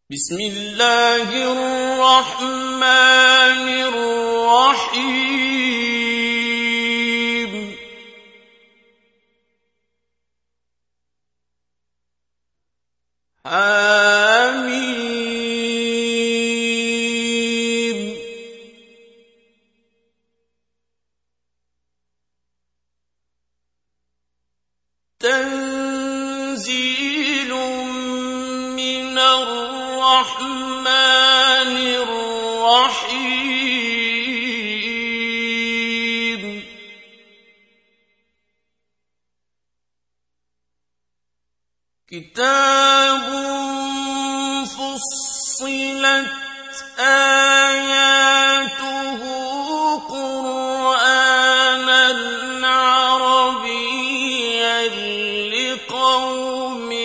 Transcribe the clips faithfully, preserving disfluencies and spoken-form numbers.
بسم الله الرحمن الرحيم حميم تنزيل من الرحمن الرحيم كتاب فصلت آياته قرآنا عربيا لقوم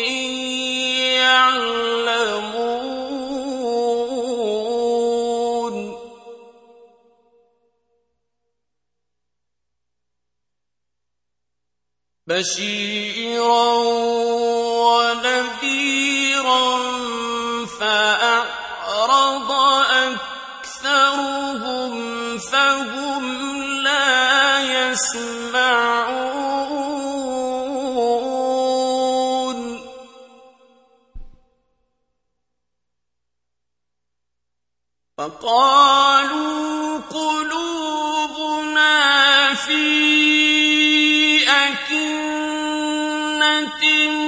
يعلمون بشيرا ونذيرا فأعرض أكثرهم فهم لا يسمعون فقالوا قلوبنا في أكنة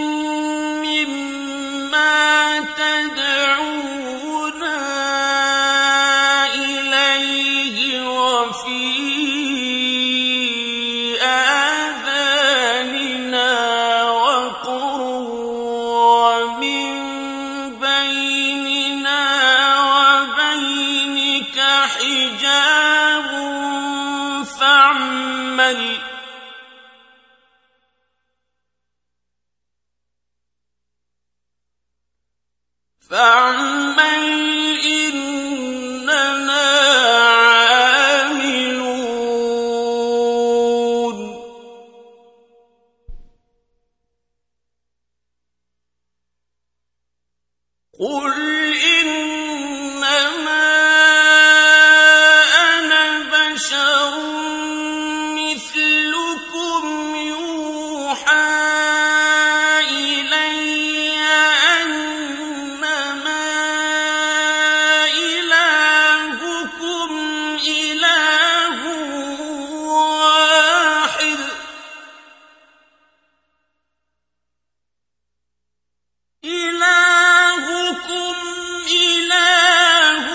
مما تدعونا إليه وفي آذاننا وقر ومن بيننا وبينك حجاب فاعمل فاعمل إننا عاملون قل إنما أنا بشر مثلكم يوحى إلي أنما إلهكم إله واحد إلهكم إله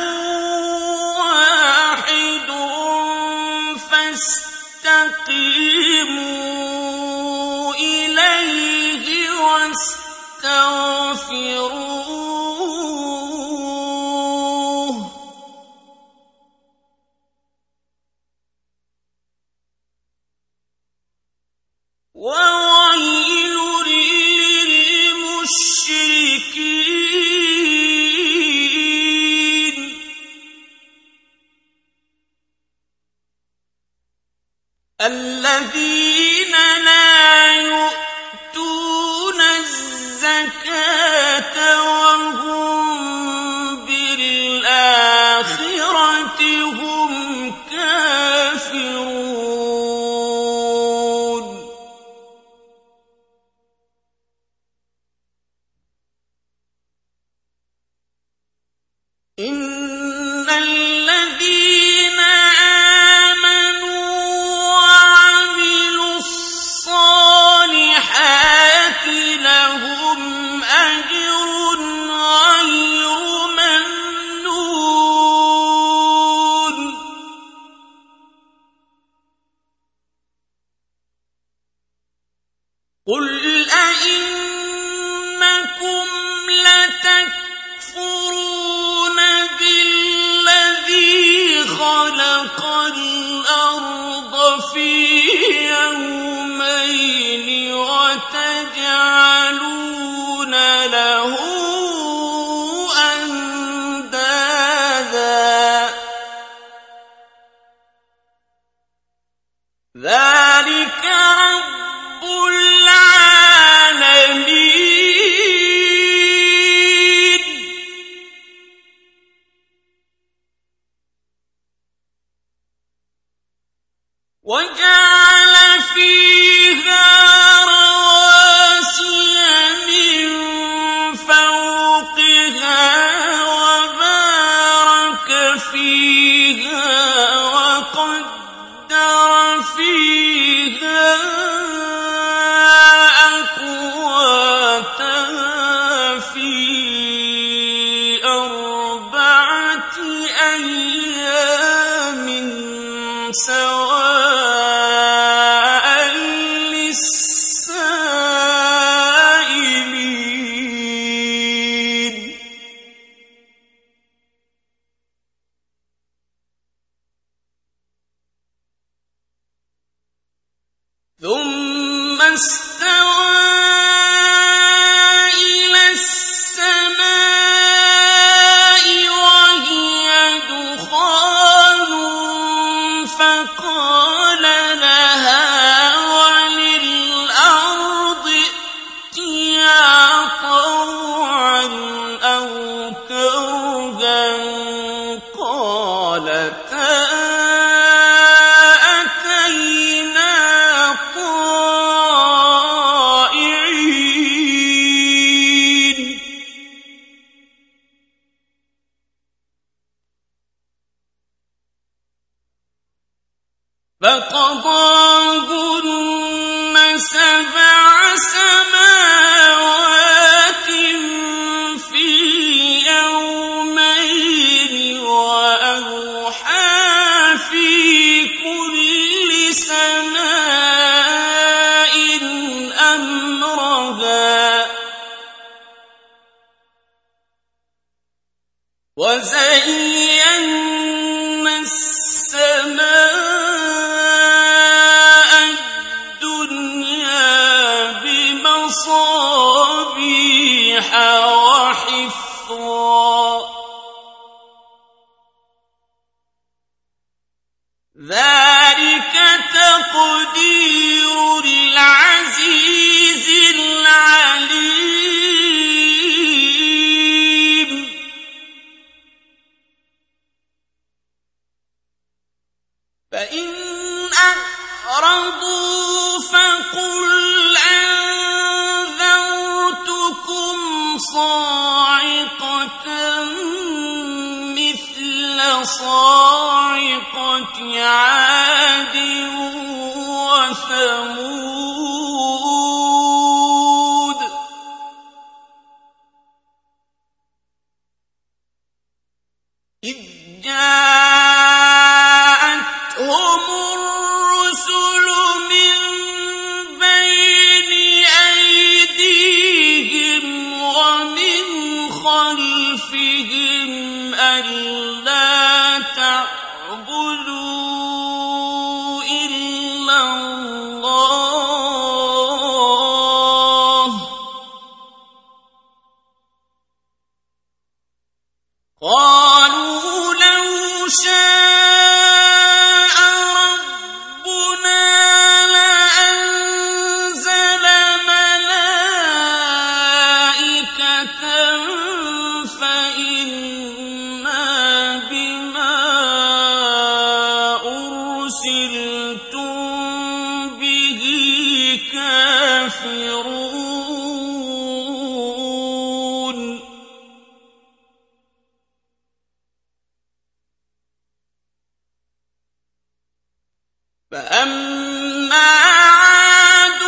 واحد فاستقيموا إليه واستغفروه وويل للمشركين الذين لا يؤتون الزكاة وهم بالآخرة هم كافرون إن الذين آمنوا وعملوا الصالحات وجعل فيها رواسي من فوقها وبارك فيها وقدر فيها أقواتها في أربعة أيام سواء للسائلين ثم استوى إلى السماء وهي دخان فقال لها وللأرض ائتيا طوعا أو كرها قالتا أتينا طائعين فقضاهن سبع سماوات في يومين وأوحى في كل سماء أمرها وزينا السماء الدنيا بمصابيح وحفظا ذلك تقدير العزيز العليم فإن أعرضوا فقل أنذرتكم صاعقة مثل صاعقة عاد وثمود إذ جاءتهم الرسل من بين أيديهم ومن خلفهم ألا تعبدوا إلا الله قالوا لو شاء ربنا لأنزل ملائكة فإنا بما أرسلتم به كافرون فأما عاد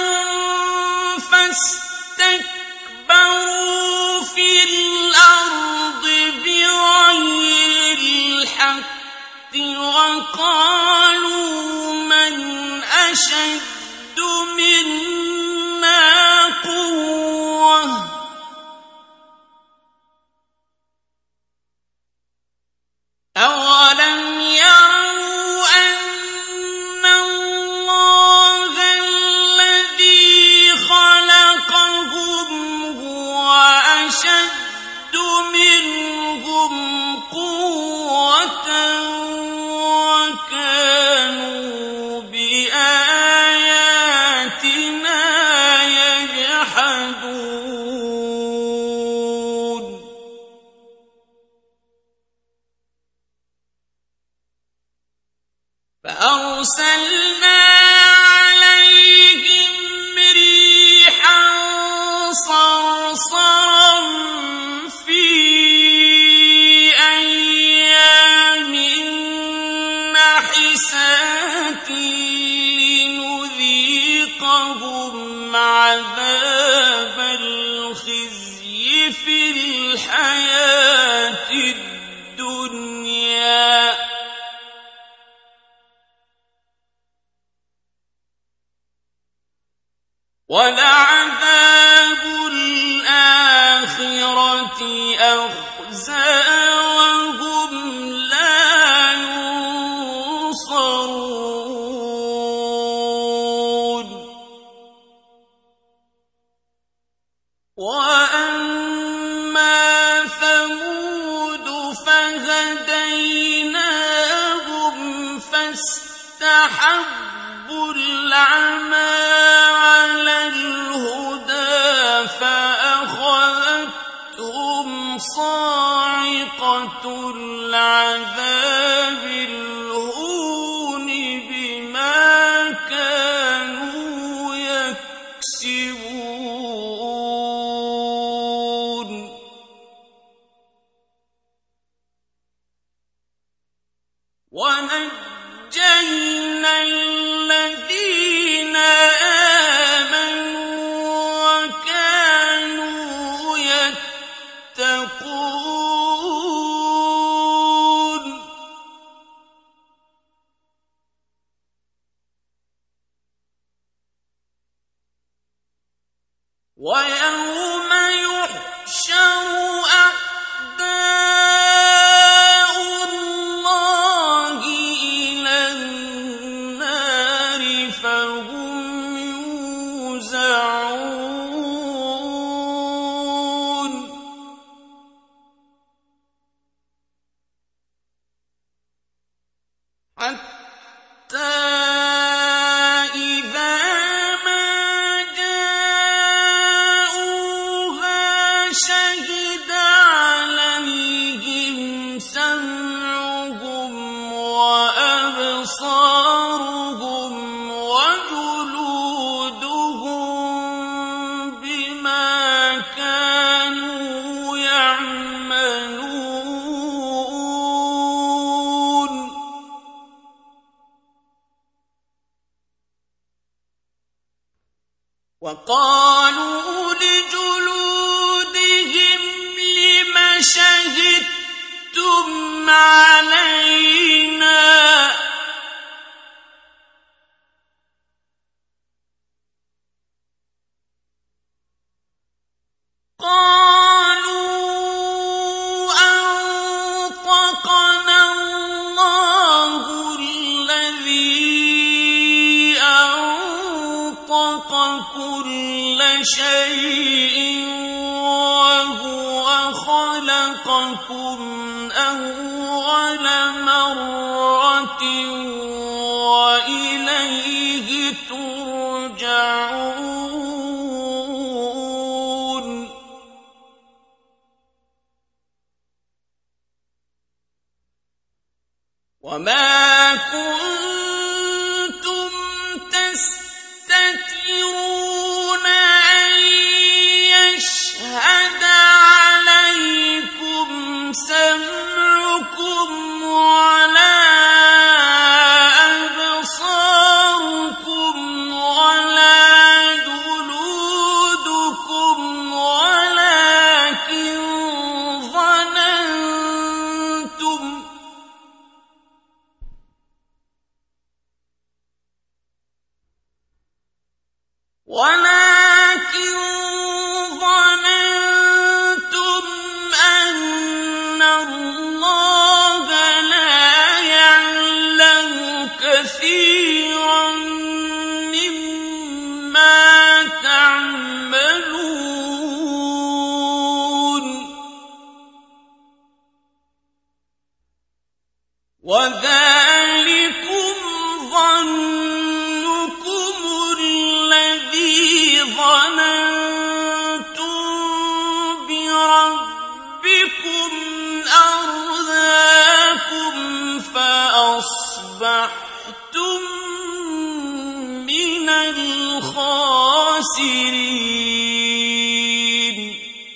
فاستكبروا في الأرض بغير الحق وقالوا من أشد منا قوة أولم يروا أن الله فأرسلنا عليهم ريحا صرصرا في أيام نحسات لنذيقهم عذاب الخزي في الحياة الدنيا ولعذاب الآخرة أخزى وهم لا ينصرون وأما ثمود فهديناهم فاستحبوا العمى فأخذتهم صاعقة العذاب الهون بما كانوا يكسبون ونجينا الذين ويوم يحشر أعداء الله إلى النار فهم يوزعون حتى أبصارهم وجلودهم بما كانوا يعملون وقالوا لجلودهم لم شهدتم علينا قالوا أنطقنا الله الذي أنطق كل شيء وهو خلقكم أول مرة وإليه ترجعون وما كنتم تستترون أن يشهد عليكم سمعكم ولا أبصاركم ولا جلودكم ولكن ظننتم ولكن ظننتم أن الله لا يعلم كثيرا مما تعملون وذلكم ظنكم الذي ظننتم بربكم أرداكم فأصبحتم خاسرين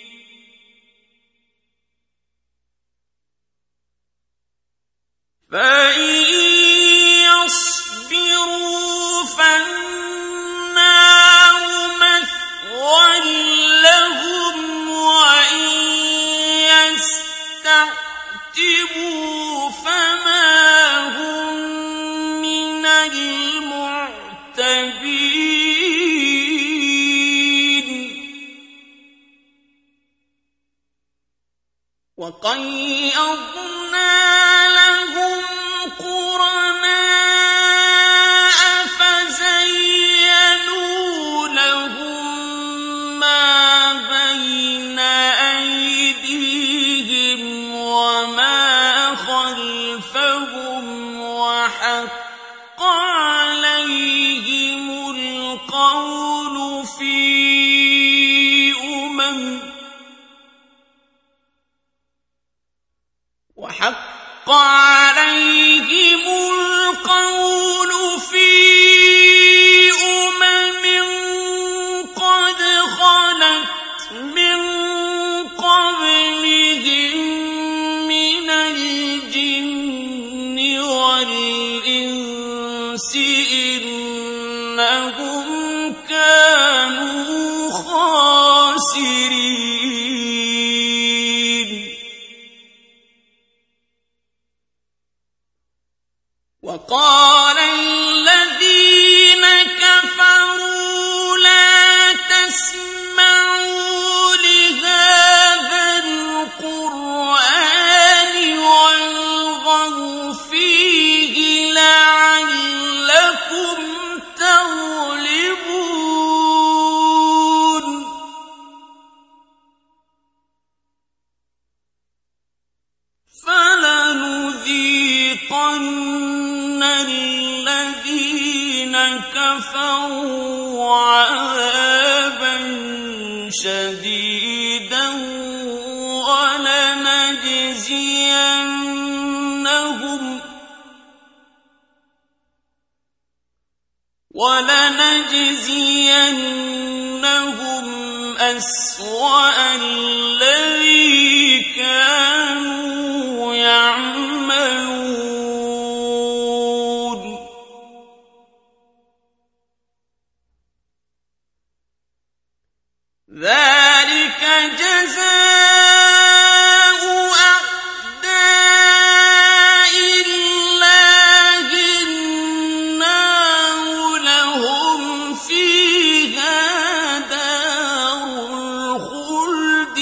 فإن يصبروا فالنار مثوى لهم وإن يستعتبوا فما هم من المعتبين وقيضنا لهم قرناء فزينوا لهم ما بين أيديهم وما خلفهم وحق عليهم القول في أمم وحق عليهم القول في أمم قد خلت من قبلهم من الجن والإنس إنهم كانوا خاسرين وقال الذين كفروا لا تسمعوا لهذا القرآن والغوا فيه لعلكم تغلبون فلنذيقن الذين كفروا عذابا شديدا ولنجزينهم ولنجزينهم أسوأ الذي كانوا يعملون ذلك جزاء أعداء الله النار لهم فيها دار الخلد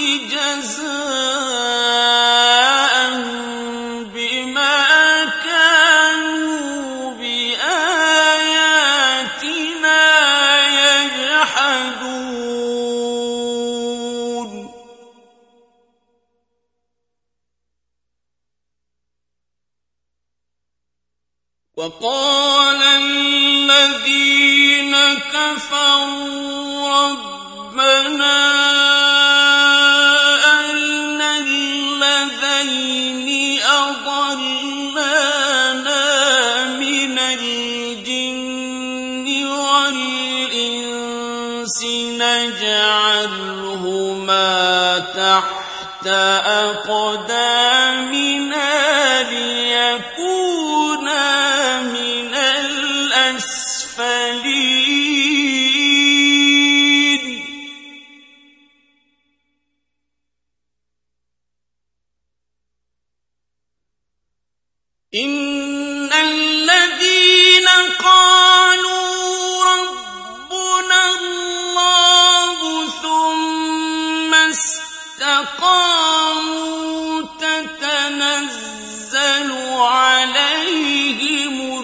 جزاء بما كانوا بآياتنا يجحدون وقال الذين كفروا ربنا أرنا الذين أضلانا من الجن والإنس نجعلهما تحت أقدامنا ليكونا من الأسفلين إن الذين قالوا ربنا الله ثم استقاموا تتنزل عليهم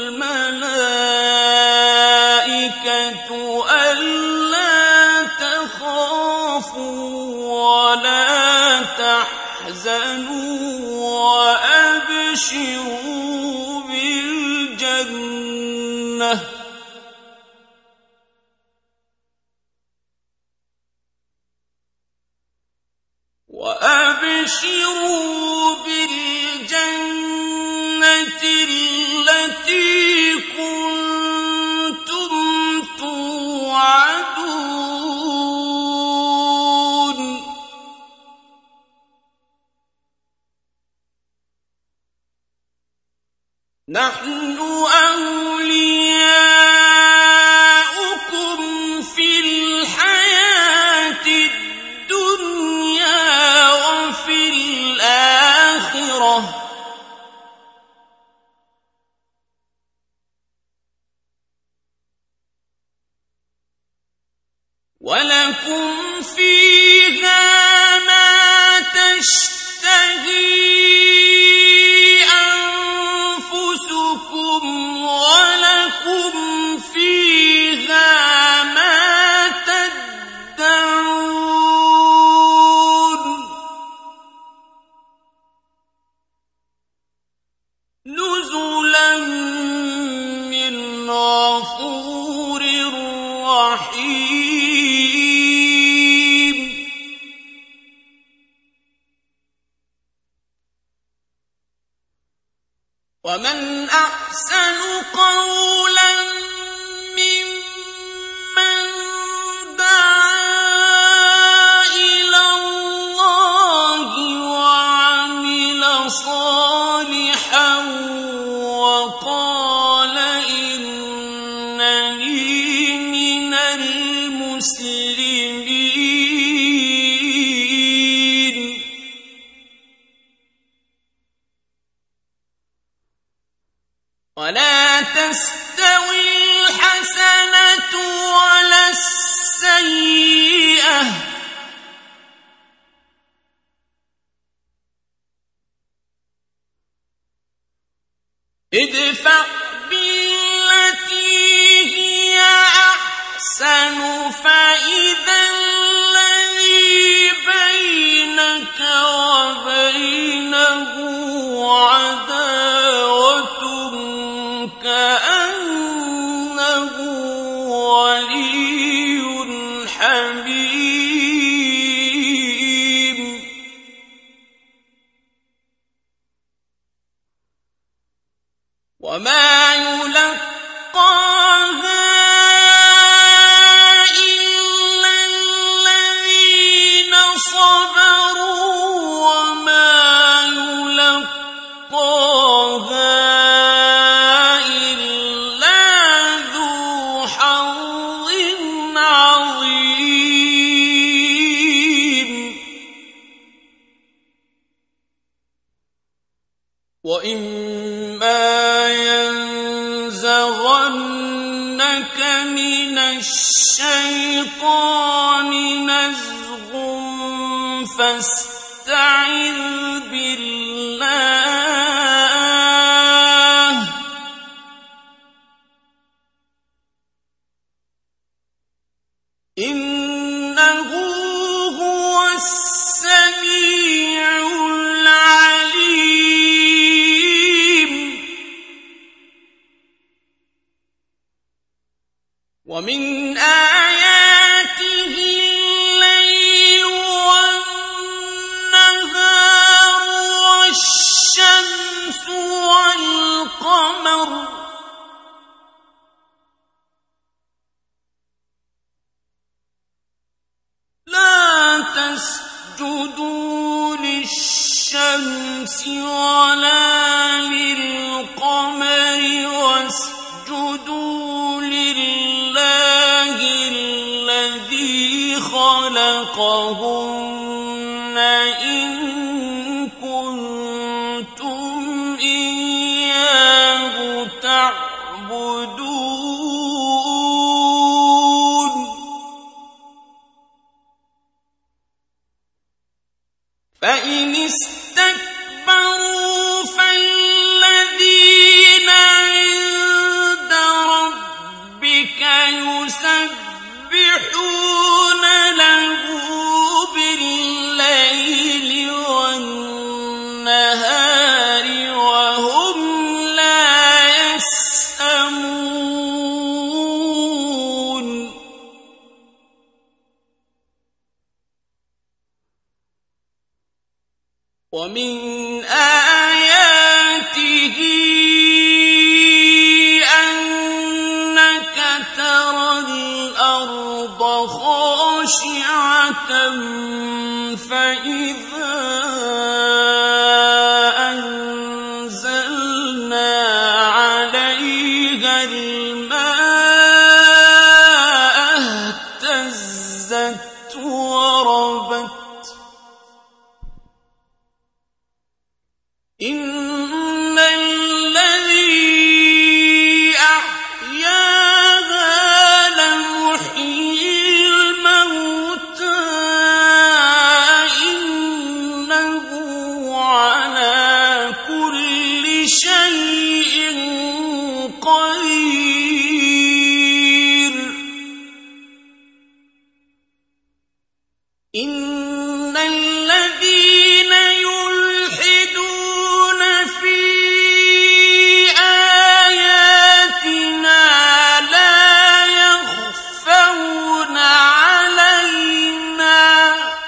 الملائكة ألا تخافوا ولا تحزنوا وأبشروا بالجنة وأبشروا بالجنة التي كنتم توعدون نحن أولياؤكم في الحياة الدنيا وفي الآخرة ولكم فيها ما تشتهي أنفسكم ولكم فيها ما تدعون نزلا من غفور رحيم. ومن أحسن قولا ممن دعا إلى الله وعمل صالحا وقال إنني من المسلمين. ولا تستوي الحسنة ولا السيئة ادفع بالتي هي أحسن فإذا الذي بينك وبينه عداوة كأنه ولي حميم. وما يلقاها إلا الذين صبروا وما يلقاها وإما ينزغنك من الشيطان نزغ فاستعذ بالله إنه هو السميع العليم. ومن آياته الليل والنهار والشمس والقمر لا تسجدوا للشمس ولا للقمر واسجدوا لله الذي خلقهن إن كنتم إياه تعبدون. فإن استكبروا فالذين عند ربك يسبحون له بالليل والنهار وهم لا يسأمون. ومن آياته أنك ترى الأرض خاشعة فإذا أنزلنا إن الذي أحياها لمحيي الموتى إنه على كل شيء قدير إن الذين يلحدون في آياتنا لا يخفون علينا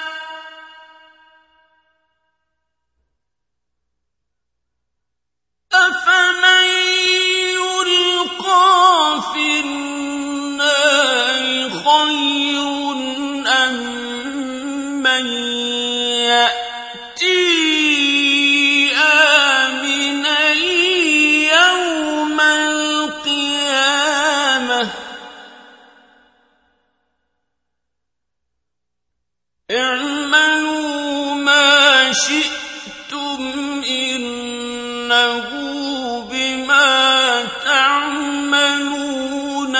أفمن يلقى في النار خير أم من يأتي آمنا يوم القيامة اعملوا ما شئتم إنه بما تعملون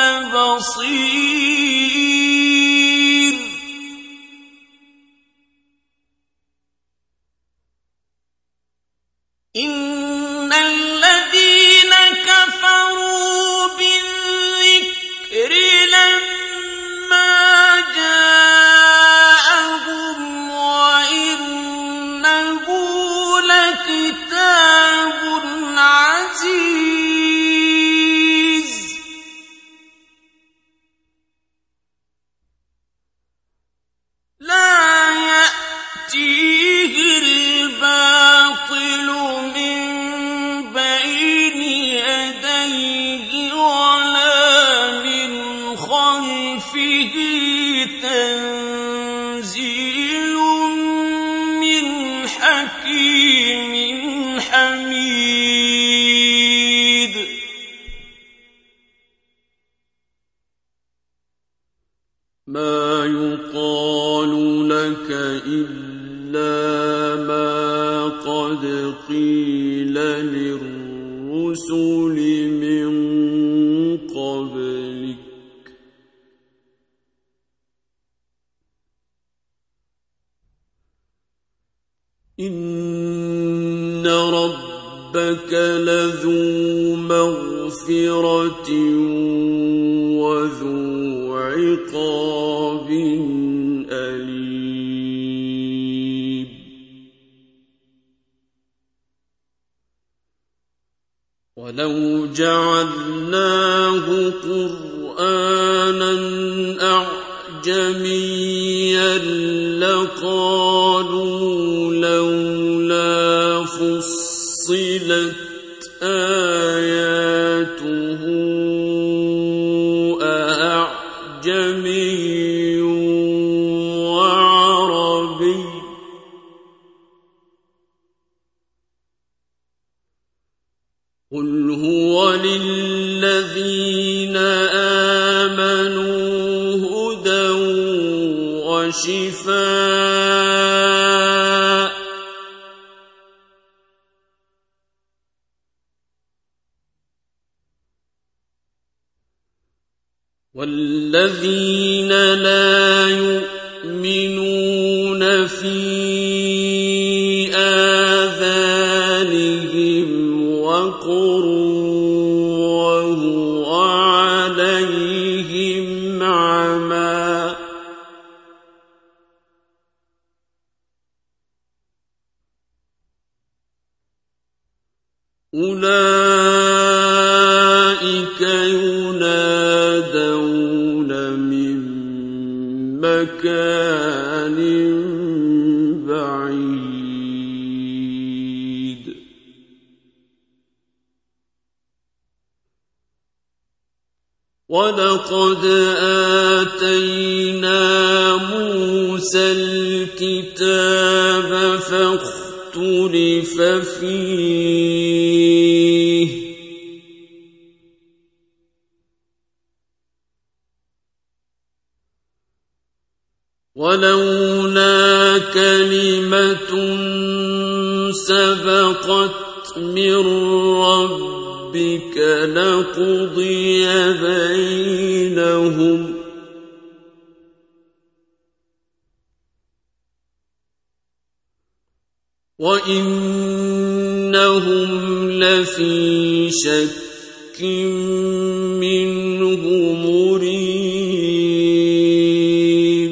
بصير إن الذين كفروا بالذكر لما جاءهم وإنه لكتاب عزيز لا يأتيه الباطل من بين يديه ولا من خلفه تنزيل من حكيم حميد ما يقال لك إلا ما قد قيل للرسل من قبلك إن ربك لذو مغفرة وذو عقاب أليم ولو جعلناه قرآنا أعجميا لقالوا لولا فصلت آياته أعجمي وعربي قل هو للذين آمنوا هدى وشفاء والذين لا يؤمنون في آذانهم وقر وهو عليهم عمى أولئك ينادون من مكان بعيد ولقد آتينا موسى الكتاب فاختلف فيه ولولا كلمة سبقت من ربك لقضي بينهم وإنهم لفي شك منه مريب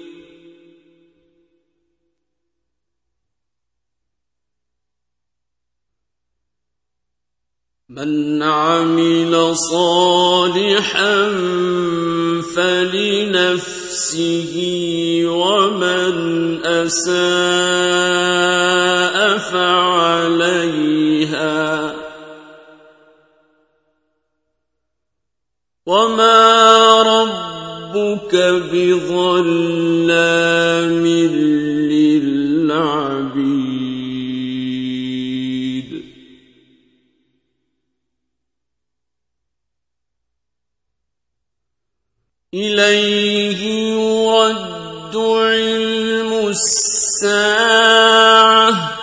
من عمل صالحا فلنفسه ومن أساء فعليها وما ربك بظلام للعبيد إليه يرد علم الساعة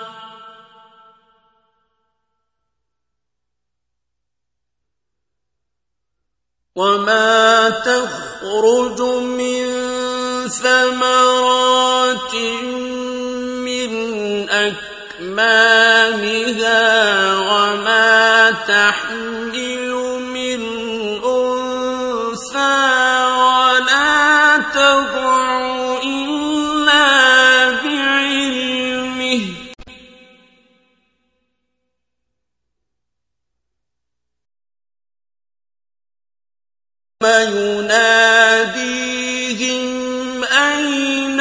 وما تخرج من ثمرات من أكمامها وما تحمل من أنثى ولا تضع إلا بعلمه يناديهم أين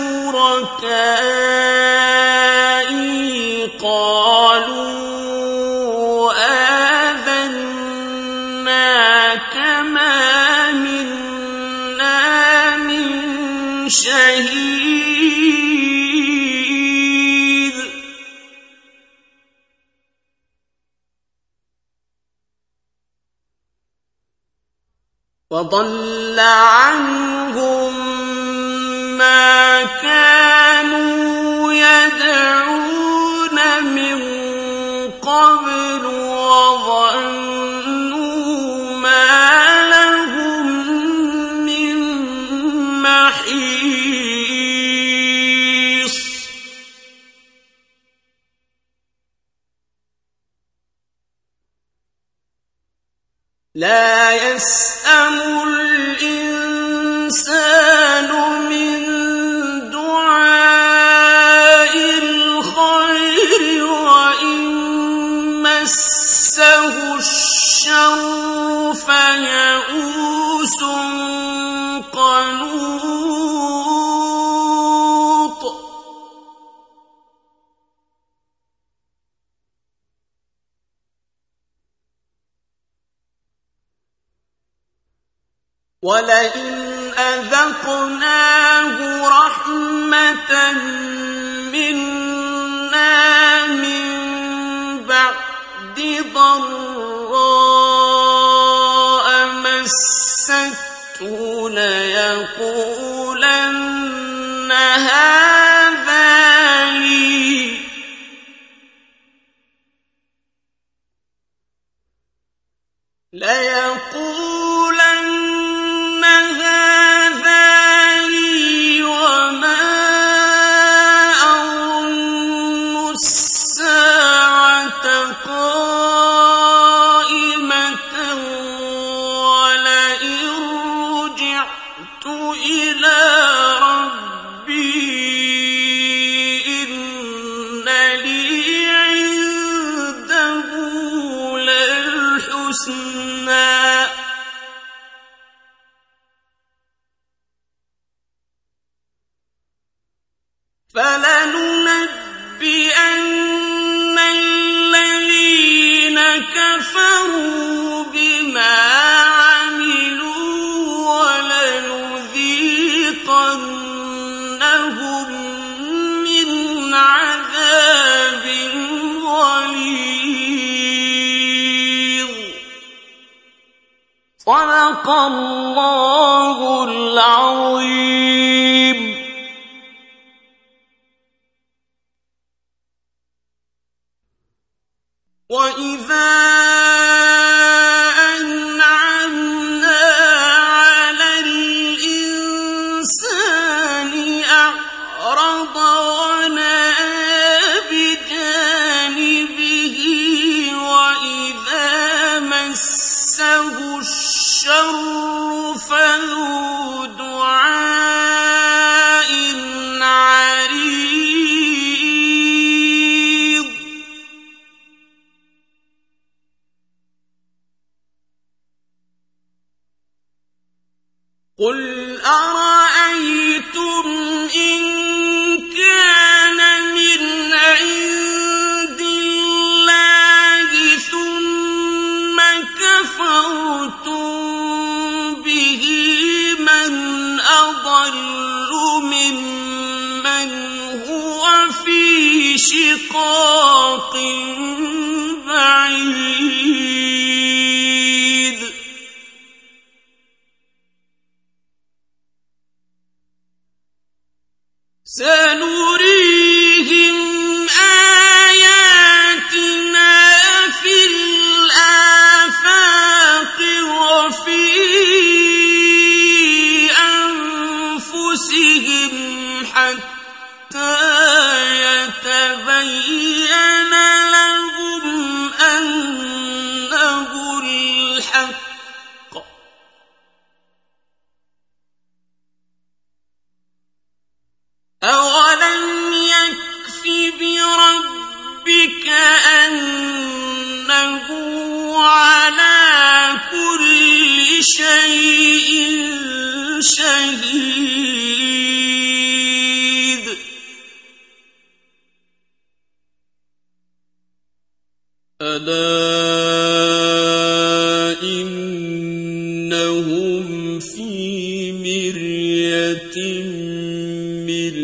شركائي قالوا آذناك ما منا من شهيد وضل عنهم ما كانوا يدعون من قبل وظنوا ما لهم من محيص لا يسأم الإنسان من دعاء الخير وإن مسه الشر فيئوس قنوط ولئن أذقناه رحمة منا من بعد ضراء مسته ليقولن هذا لي ليقولن هذا لي وما أظن الساعة قائمة ولئن رجعت إلى ربي إن لي عنده للحسنى فلننبئن الذين كفروا بما عملوا ولنذيقنهم من عذاب غليظ صدق الله العظيم. وإذا أنعمنا على الإنسان أعرض ونأى بجانبه وإذا مسه الشر فذو دعاء عريض قل أرأيتم إن كان من عند الله ثم كفرتم به من أضل ممن هو في شقاق بعيد سنريهم آياتنا في الآفاق وفي أنفسهم حتى يتبين لهم أنه الحق أولم يكف بربك أنه على كل شيء شهيد ألا إنهم في مرية من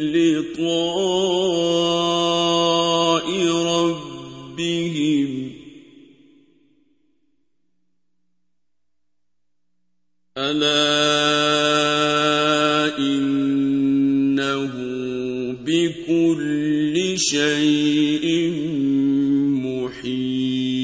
لقاء ربهم ألا إنه بكل شيء محيط